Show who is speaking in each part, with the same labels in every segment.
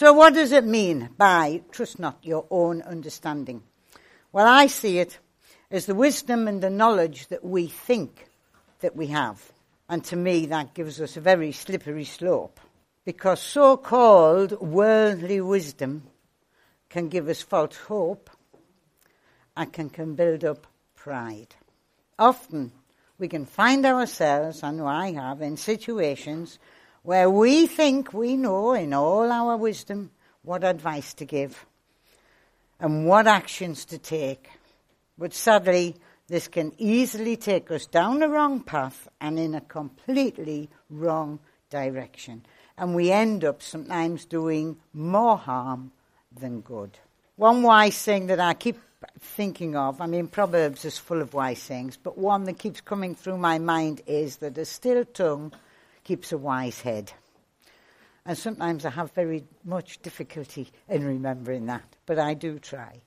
Speaker 1: So what does it mean by trust not your own understanding? Well, I see it as the wisdom and the knowledge that we think that we have. And to me, that gives us a very slippery slope, because so-called worldly wisdom can give us false hope and can build up pride. Often we can find ourselves, I know I have, in situations where we think we know in all our wisdom what advice to give and what actions to take. But sadly, this can easily take us down the wrong path and in a completely wrong direction. And we end up sometimes doing more harm than good. One wise saying that I keep thinking of, Proverbs is full of wise sayings, but one that keeps coming through my mind is that a still tongue keeps a wise head. And sometimes I have very much difficulty in remembering that, but I do try.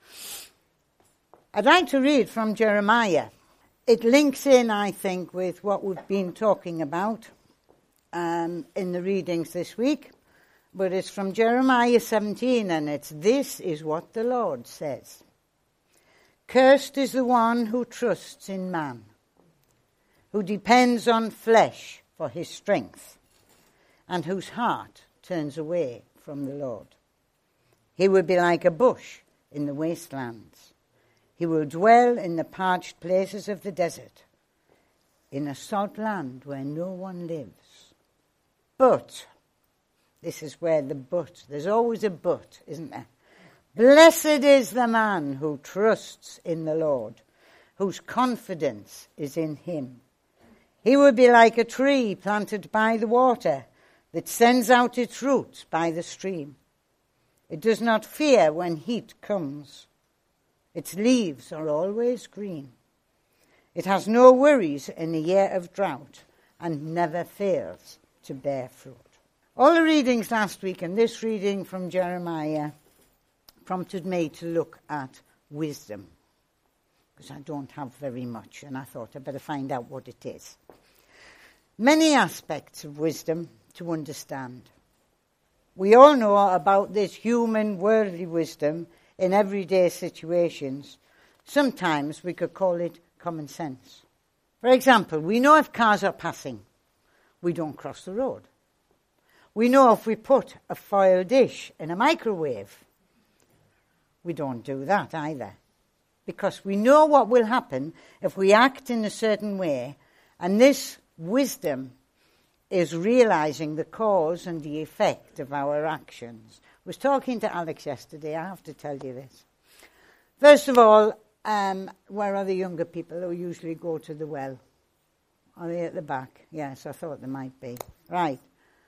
Speaker 1: I'd like to read from Jeremiah. It links in, I think, with what we've been talking about in the readings this week. But it's from Jeremiah 17, and it's, "This is what the Lord says. Cursed is the one who trusts in man, who depends on flesh for his strength, and whose heart turns away from the Lord. He will be like a bush in the wastelands. He will dwell in the parched places of the desert, in a salt land where no one lives. But," this is where the but, there's always a but, isn't there? "Blessed is the man who trusts in the Lord, whose confidence is in him. He will be like a tree planted by the water that sends out its roots by the stream. It does not fear when heat comes. Its leaves are always green. It has no worries in a year of drought and never fails to bear fruit." All the readings last week and this reading from Jeremiah prompted me to look at wisdom, because I don't have very much, and I thought I'd better find out what it is. Many aspects of wisdom to understand. We all know about this human, worldly wisdom in everyday situations. Sometimes we could call it common sense. For example, we know if cars are passing, we don't cross the road. We know if we put a foil dish in a microwave, we don't do that either. Because we know what will happen if we act in a certain way, and this wisdom is realizing the cause and the effect of our actions. I was talking to Alex yesterday, I have to tell you this. First of all, where are the younger people who usually go to the well? Are they at the back? Yes, I thought they might be. Right.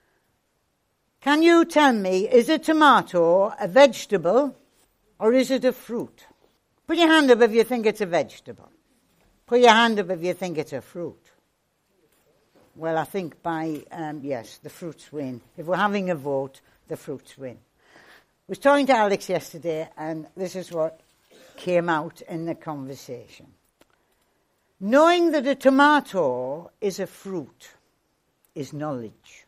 Speaker 1: Can you tell me, is a tomato a vegetable or is it a fruit? Put your hand up if you think it's a vegetable. Put your hand up if you think it's a fruit. Well, I think yes, the fruits win. If we're having a vote, the fruits win. I was talking to Alex yesterday, and this is what came out in the conversation. Knowing that a tomato is a fruit is knowledge.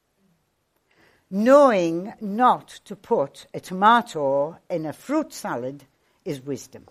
Speaker 1: Knowing not to put a tomato in a fruit salad is wisdom.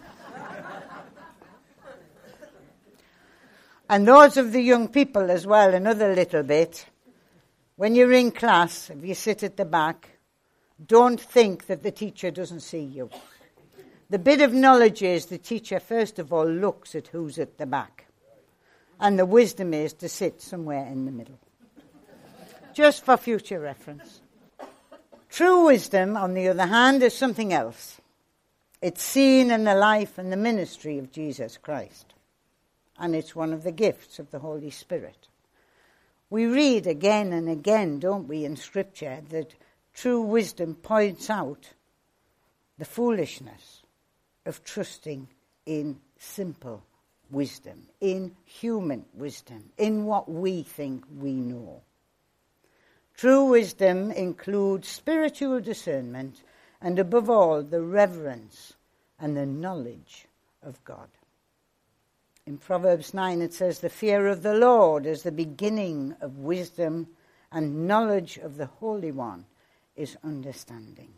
Speaker 1: And those of the young people as well, another little bit. When you're in class, if you sit at the back, don't think that the teacher doesn't see you. The bit of knowledge is the teacher, first of all, looks at who's at the back. And the wisdom is to sit somewhere in the middle. Just for future reference. True wisdom, on the other hand, is something else. It's seen in the life and the ministry of Jesus Christ. And it's one of the gifts of the Holy Spirit. We read again and again, don't we, in Scripture, that true wisdom points out the foolishness of trusting in simple wisdom, in human wisdom, in what we think we know. True wisdom includes spiritual discernment and, above all, the reverence and the knowledge of God. In Proverbs 9 it says, "The fear of the Lord is the beginning of wisdom, and knowledge of the Holy One is understanding.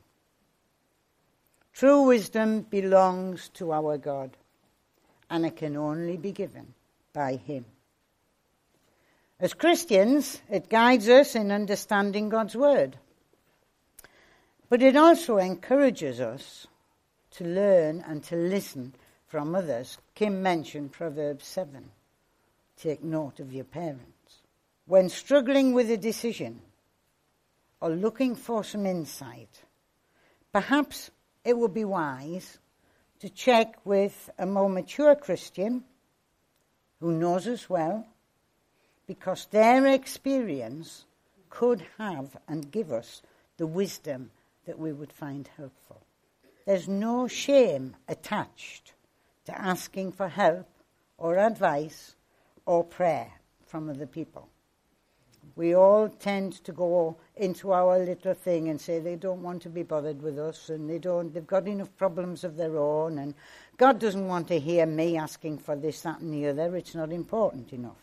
Speaker 1: True wisdom belongs to our God, and it can only be given by him. As Christians, it guides us in understanding God's word. But it also encourages us to learn and to listen from others. Kim mentioned Proverbs 7. Take note of your parents. When struggling with a decision or looking for some insight, perhaps it would be wise to check with a more mature Christian who knows us well, because their experience could have and give us the wisdom that we would find helpful. There's no shame attached to asking for help or advice or prayer from other people. We all tend to go into our little thing and say they don't want to be bothered with us, and they've got enough problems of their own, and God doesn't want to hear me asking for this, that and the other. It's not important enough.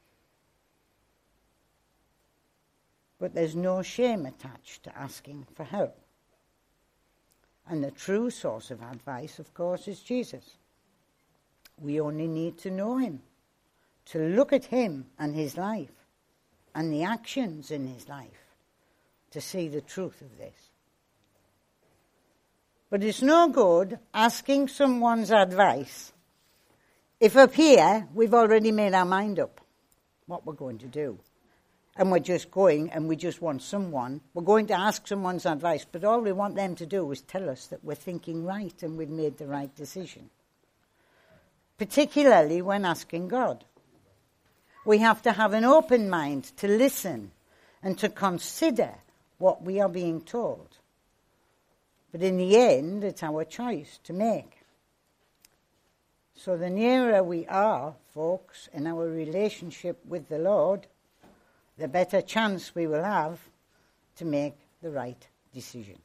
Speaker 1: But there's no shame attached to asking for help. And the true source of advice, of course, is Jesus. We only need to know him, to look at him and his life and the actions in his life to see the truth of this. But it's no good asking someone's advice if up here we've already made our mind up what we're going to do. And we're just going and we just want someone. We're going to ask someone's advice, but all we want them to do is tell us that we're thinking right and we've made the right decision. Particularly when asking God. We have to have an open mind to listen and to consider what we are being told. But in the end, it's our choice to make. So the nearer we are, folks, in our relationship with the Lord, the better chance we will have to make the right decision.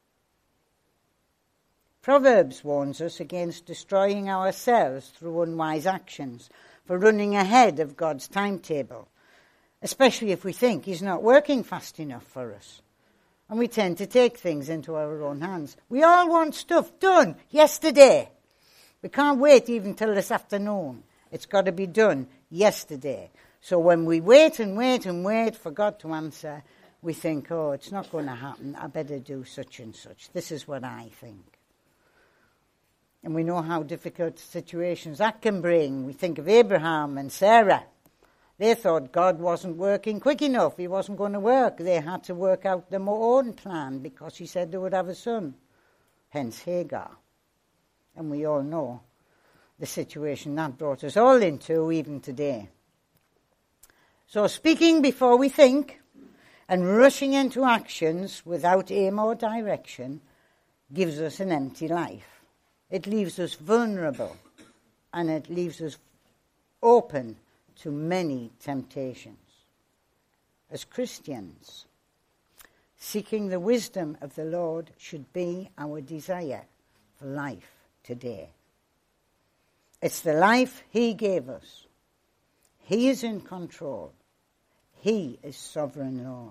Speaker 1: Proverbs warns us against destroying ourselves through unwise actions, for running ahead of God's timetable, especially if we think he's not working fast enough for us. And we tend to take things into our own hands. We all want stuff done yesterday. We can't wait even till this afternoon. It's got to be done yesterday. So when we wait and wait and wait for God to answer, we think, oh, it's not going to happen. I better do such and such. This is what I think. And we know how difficult situations that can bring. We think of Abraham and Sarah. They thought God wasn't working quick enough. He wasn't going to work. They had to work out their own plan because he said they would have a son. Hence Hagar. And we all know the situation that brought us all into even today. So speaking before we think and rushing into actions without aim or direction gives us an empty life. It leaves us vulnerable and it leaves us open to many temptations. As Christians, seeking the wisdom of the Lord should be our desire for life today. It's the life he gave us. He is in control. He is sovereign Lord.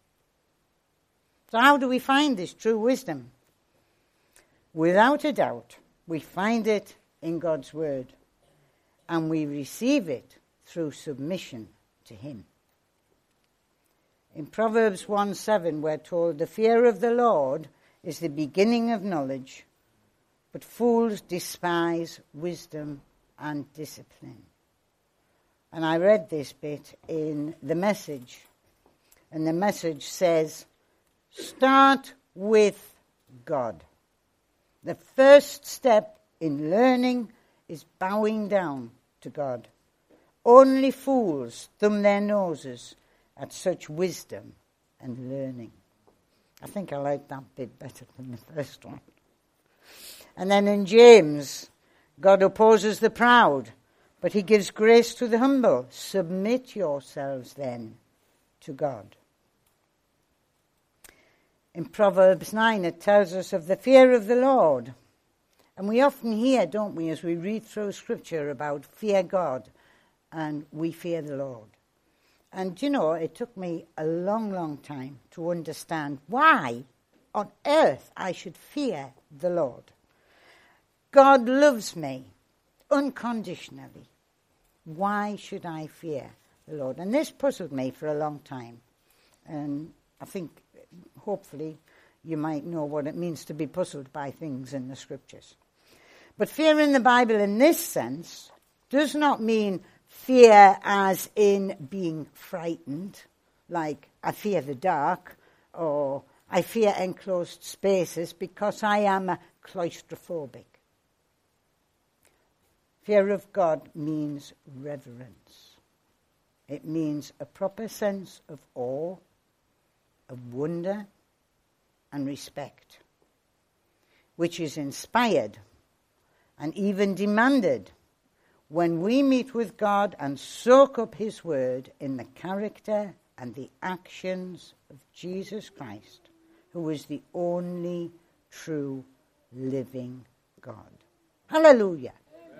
Speaker 1: So how do we find this true wisdom? Without a doubt, we find it in God's word, and we receive it through submission to him. In Proverbs 1:7, we're told, the fear of the Lord is the beginning of knowledge, but fools despise wisdom and discipline. And I read this bit in the Message, and the Message says, start with God. The first step in learning is bowing down to God. Only fools thumb their noses at such wisdom and learning. I think I like that bit better than the first one. And then in James, God opposes the proud, but he gives grace to the humble. Submit yourselves then to God. In Proverbs 9, it tells us of the fear of the Lord. And we often hear, don't we, as we read through Scripture about fear God and we fear the Lord. And, it took me a long, long time to understand why on earth I should fear the Lord. God loves me unconditionally. Why should I fear the Lord? And this puzzled me for a long time. And I think, hopefully, you might know what it means to be puzzled by things in the Scriptures. But fear in the Bible in this sense does not mean fear as in being frightened, like I fear the dark, or I fear enclosed spaces because I am claustrophobic. Fear of God means reverence. It means a proper sense of awe, of wonder, and respect, which is inspired and even demanded when we meet with God and soak up his word in the character and the actions of Jesus Christ, who is the only true living God. Hallelujah.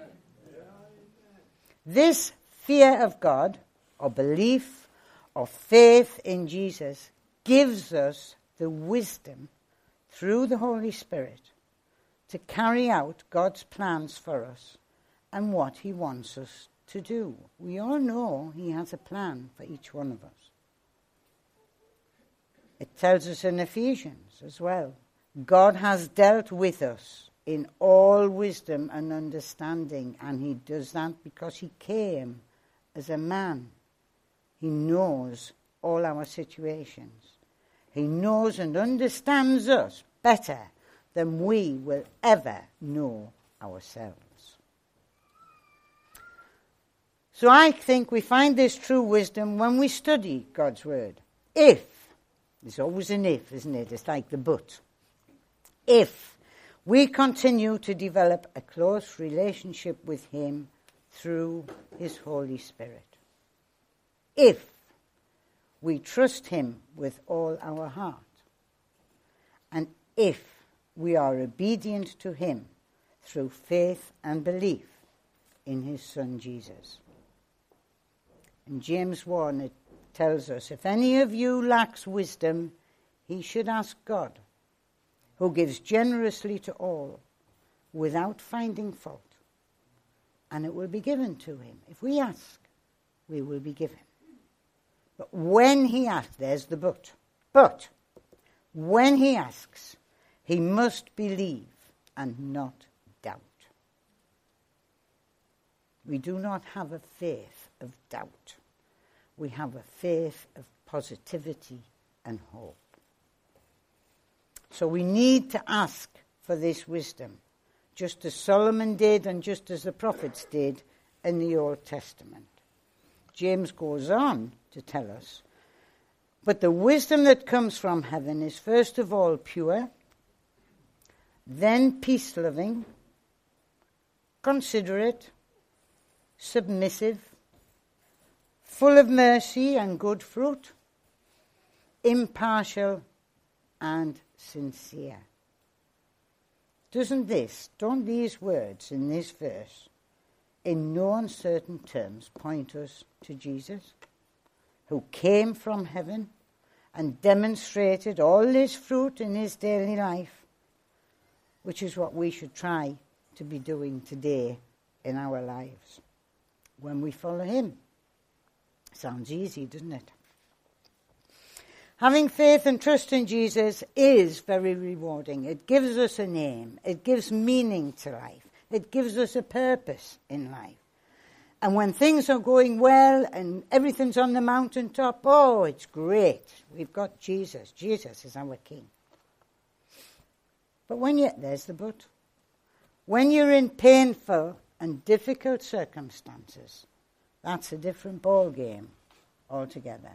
Speaker 1: This fear of God, or belief, or faith in Jesus, gives us the wisdom through the Holy Spirit to carry out God's plans for us and what he wants us to do. We all know he has a plan for each one of us. It tells us in Ephesians as well. God has dealt with us in all wisdom and understanding, and he does that because he came as a man. He knows all our situations. He knows and understands us better than we will ever know ourselves. So I think we find this true wisdom when we study God's word. If, there's always an if, isn't it? It's like the but. If we continue to develop a close relationship with him through his Holy Spirit. If we trust him with all our heart. And if we are obedient to him through faith and belief in his Son Jesus. In James 1 it tells us, if any of you lacks wisdom, he should ask God, who gives generously to all, without finding fault, and it will be given to him. If we ask, we will be given. But when he asks, there's the but when he asks, he must believe and not doubt. We do not have a faith of doubt. We have a faith of positivity and hope. So we need to ask for this wisdom, just as Solomon did and just as the prophets did in the Old Testament. James goes on to tell us, but the wisdom that comes from heaven is first of all pure, then peace-loving, considerate, submissive, full of mercy and good fruit, impartial and sincere. Don't these words in this verse, in no uncertain terms, point us to Jesus, who came from heaven and demonstrated all this fruit in his daily life, which is what we should try to be doing today in our lives when we follow him. Sounds easy, doesn't it? Having faith and trust in Jesus is very rewarding. It gives us a name. It gives meaning to life. It gives us a purpose in life. And when things are going well and everything's on the mountaintop, oh, it's great. We've got Jesus. Jesus is our King. But there's the but. When you're in painful and difficult circumstances, that's a different ball game altogether.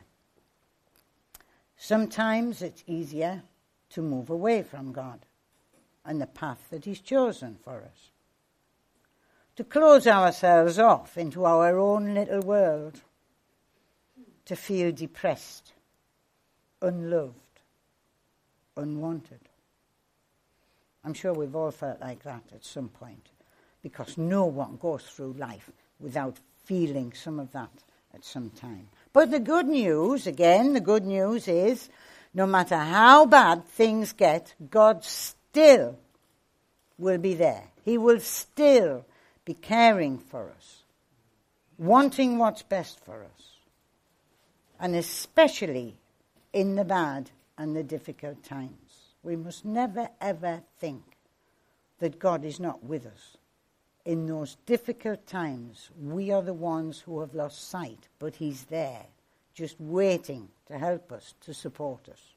Speaker 1: Sometimes it's easier to move away from God and the path that he's chosen for us. To close ourselves off into our own little world. To feel depressed, unloved, unwanted. I'm sure we've all felt like that at some point, because no one goes through life without feeling some of that at some time. But the good news, again, the good news is, no matter how bad things get, God still will be there. He will still be caring for us, wanting what's best for us, and especially in the bad and the difficult times. We must never, ever think that God is not with us. In those difficult times, we are the ones who have lost sight, but he's there, just waiting to help us, to support us.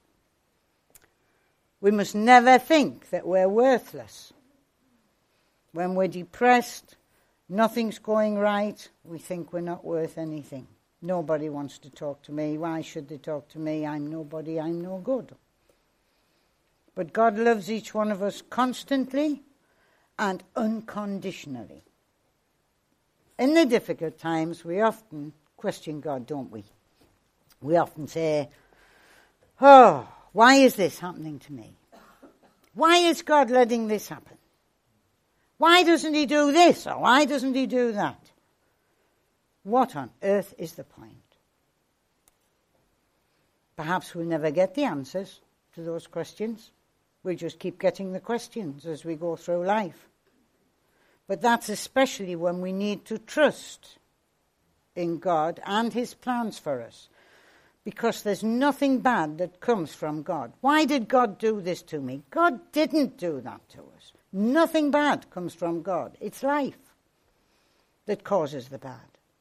Speaker 1: We must never think that we're worthless. When we're depressed, nothing's going right, we think we're not worth anything. Nobody wants to talk to me. Why should they talk to me? I'm nobody, I'm no good. But God loves each one of us constantly and unconditionally. In the difficult times, we often question God, don't we? We often say, oh, why is this happening to me? Why is God letting this happen? Why doesn't he do this, or why doesn't he do that? What on earth is the point? Perhaps we'll never get the answers to those questions. We'll just keep getting the questions as we go through life. But that's especially when we need to trust in God and his plans for us. Because there's nothing bad that comes from God. Why did God do this to me? God didn't do that to us. Nothing bad comes from God. It's life that causes the bad.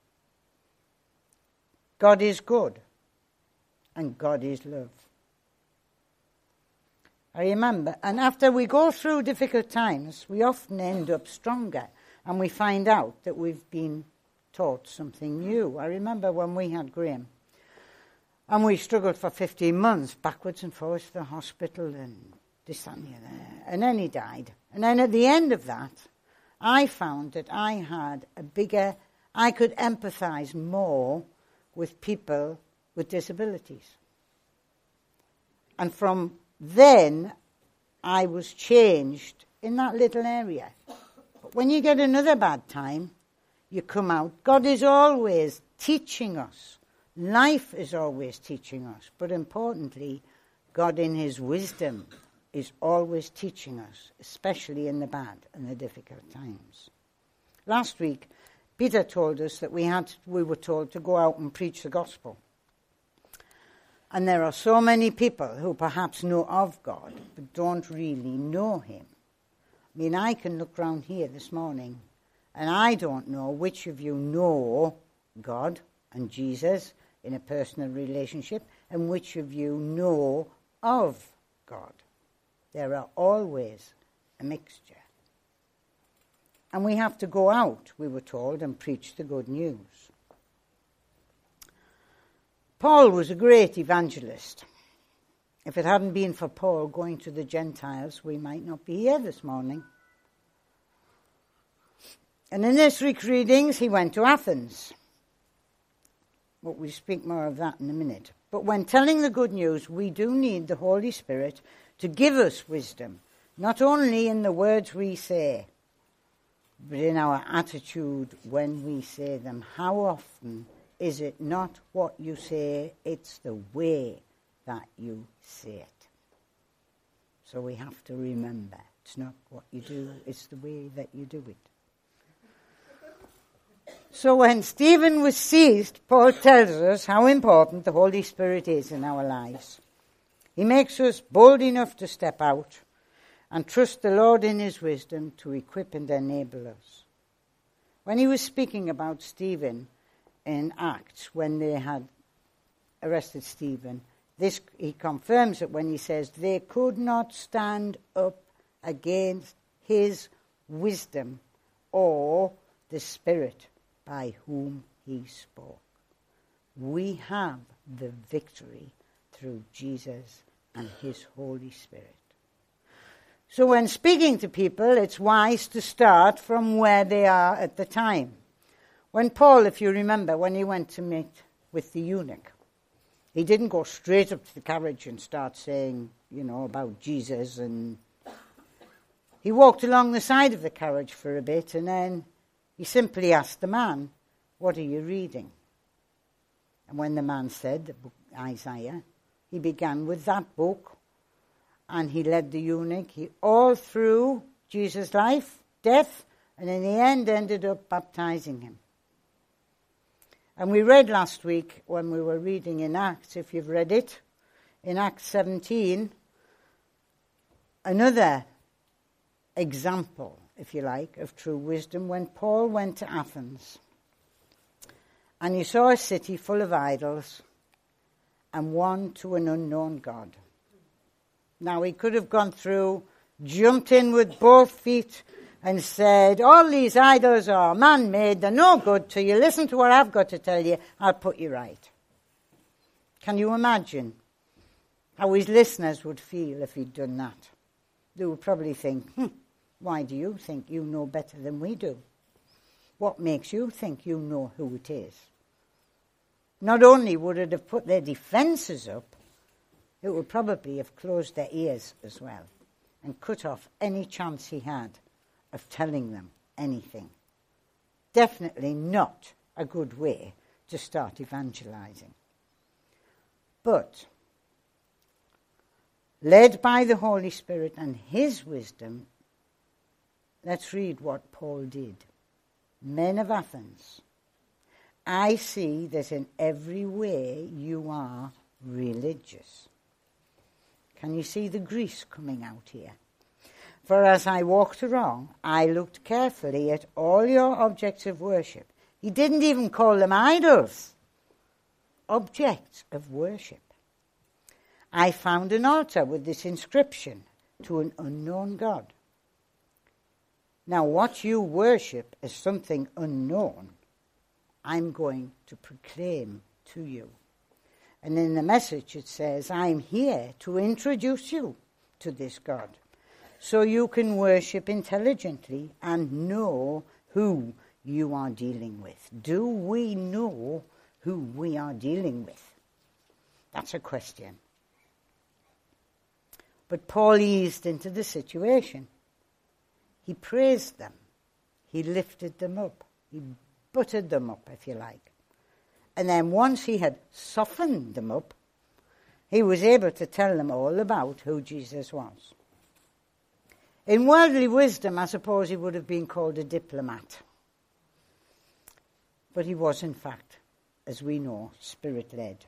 Speaker 1: God is good, and God is love. I remember, and after we go through difficult times, we often end up stronger, and we find out that we've been taught something new. I remember when we had Graham, and we struggled for 15 months, backwards and forwards to the hospital, and this, that, and the other, and then he died. And then at the end of that, I found that I had I could empathize more with people with disabilities. And from then, I was changed in that little area. But when you get another bad time, you come out. God is always teaching us. Life is always teaching us. But importantly, God in his wisdom is always teaching us, especially in the bad and the difficult times. Last week, Peter told us that we were told to go out and preach the gospel. And there are so many people who perhaps know of God, but don't really know him. I mean, I can look round here this morning, and I don't know which of you know God and Jesus in a personal relationship, and which of you know of God. There are always a mixture. And we have to go out, we were told, and preach the good news. Paul was a great evangelist. If it hadn't been for Paul going to the Gentiles, we might not be here this morning. And in this week's readings, he went to Athens. But we'll speak more of that in a minute. But when telling the good news, we do need the Holy Spirit to give us wisdom, not only in the words we say, but in our attitude when we say them. How often is it not what you say, it's the way that you say it? So we have to remember, it's not what you do, it's the way that you do it. So when Stephen was seized, Paul tells us how important the Holy Spirit is in our lives. He makes us bold enough to step out and trust the Lord in his wisdom to equip and enable us. When he was speaking about Stephen in Acts, when they had arrested Stephen, he confirms it when he says they could not stand up against his wisdom or the Spirit by whom he spoke. We have the victory through Jesus and his Holy Spirit. So when speaking to people, it's wise to start from where they are at the time. When Paul, if you remember, when he went to meet with the eunuch, he didn't go straight up to the carriage and start saying, about Jesus. And he walked along the side of the carriage for a bit, and then he simply asked the man, what are you reading? And when the man said, the book Isaiah, he began with that book, and he led the eunuch all through Jesus' life, death, and in the end ended up baptizing him. And we read last week when we were reading in Acts, if you've read it, in Acts 17, another example, if you like, of true wisdom when Paul went to Athens and he saw a city full of idols and one to an unknown God. Now he could have gone through, jumped in with both feet and said, all these idols are man-made, they're no good to you, listen to what I've got to tell you, I'll put you right. Can you imagine how his listeners would feel if he'd done that? They would probably think, why do you think you know better than we do? What makes you think you know who it is? Not only would it have put their defences up, it would probably have closed their ears as well and cut off any chance he had of telling them anything. Definitely not a good way to start evangelizing. But, led by the Holy Spirit and his wisdom, let's read what Paul did. Men of Athens, I see that in every way you are religious. Can you see the grease coming out here? For as I walked along, I looked carefully at all your objects of worship. He didn't even call them idols. Objects of worship. I found an altar with this inscription, to an unknown God. Now what you worship as something unknown, I'm going to proclaim to you. And in the message it says, I'm here to introduce you to this God, so you can worship intelligently and know who you are dealing with. Do we know who we are dealing with? That's a question. But Paul eased into the situation. He praised them. He lifted them up. He buttered them up, if you like. And then once he had softened them up, he was able to tell them all about who Jesus was. In worldly wisdom, I suppose he would have been called a diplomat. But he was, in fact, as we know, Spirit-led.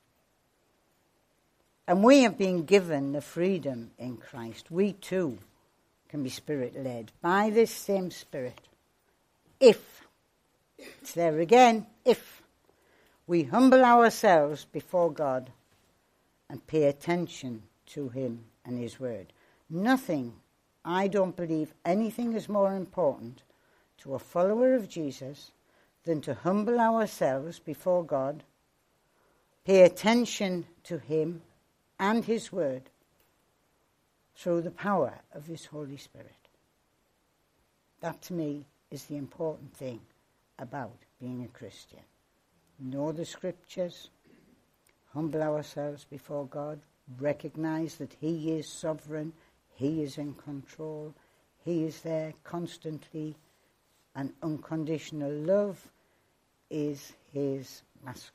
Speaker 1: And we have been given the freedom in Christ. We too can be Spirit-led by this same Spirit. If, it's there again, if we humble ourselves before God and pay attention to him and his word. Nothing, I don't believe anything is more important to a follower of Jesus than to humble ourselves before God, pay attention to him and his word through the power of his Holy Spirit. That to me is the important thing about being a Christian. Know the scriptures, humble ourselves before God, recognize that he is sovereign, he is in control, he is there constantly, and unconditional love is his mascot.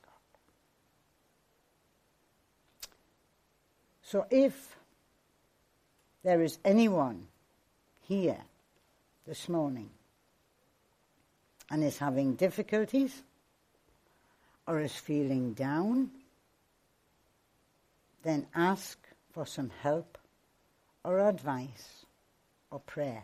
Speaker 1: So if there is anyone here this morning and is having difficulties or is feeling down, then ask for some help or advice or prayer.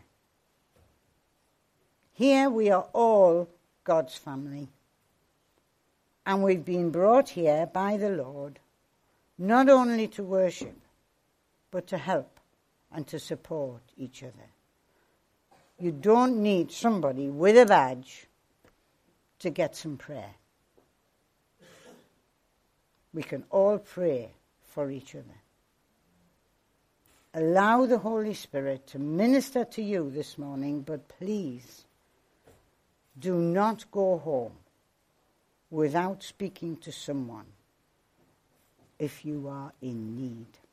Speaker 1: Here we are all God's family, and we've been brought here by the Lord not only to worship, but to help and to support each other. You don't need somebody with a badge to get some prayer. We can all pray for each other. Allow the Holy Spirit to minister to you this morning, but please do not go home without speaking to someone if you are in need.